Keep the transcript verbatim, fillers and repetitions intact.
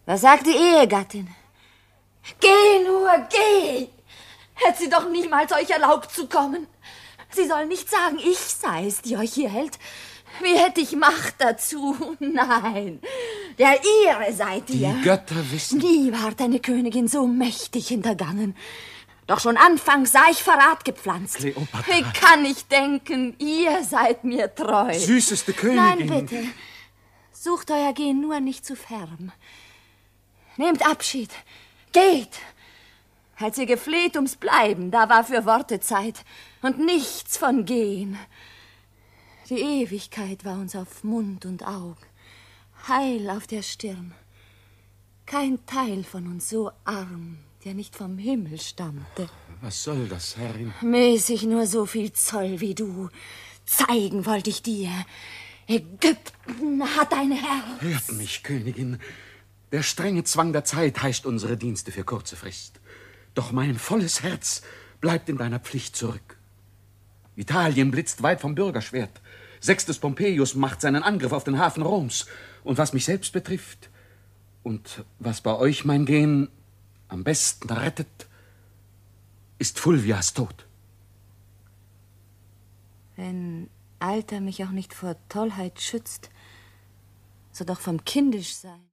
Was sagt die Ehegattin? Geh nur, geh! Hätte sie doch niemals euch erlaubt zu kommen. Sie soll nicht sagen, ich sei es, die euch hier hält. Wie hätte ich Macht dazu? Nein, der ihre seid ihr. Die Götter wissen... Nie ward eine Königin so mächtig hintergangen. Doch schon anfangs sah ich Verrat gepflanzt. Kleopatra. Wie kann ich denken, ihr seid mir treu? Süßeste Königin. Nein, bitte. Sucht euer Gehen nur nicht zu fern. Nehmt Abschied. Geht. Als ihr gefleht ums Bleiben, da war für Worte Zeit und nichts von Gehen. Die Ewigkeit war uns auf Mund und Aug, Heil auf der Stirn. Kein Teil von uns so arm, der nicht vom Himmel stammte. Was soll das, Herrin? Mäßig nur so viel Zoll wie du. Zeigen wollte ich dir. Ägypten hat ein Herz. Hört mich, Königin. Der strenge Zwang der Zeit heischt unsere Dienste für kurze Frist. Doch mein volles Herz bleibt in deiner Pflicht zurück. Italien blitzt weit vom Bürgerschwert. Sextus Pompeius macht seinen Angriff auf den Hafen Roms. Und was mich selbst betrifft und was bei euch mein Gehen am besten rettet, ist Fulvias Tod. Wenn Alter mich auch nicht vor Tollheit schützt, so doch vom Kindischsein.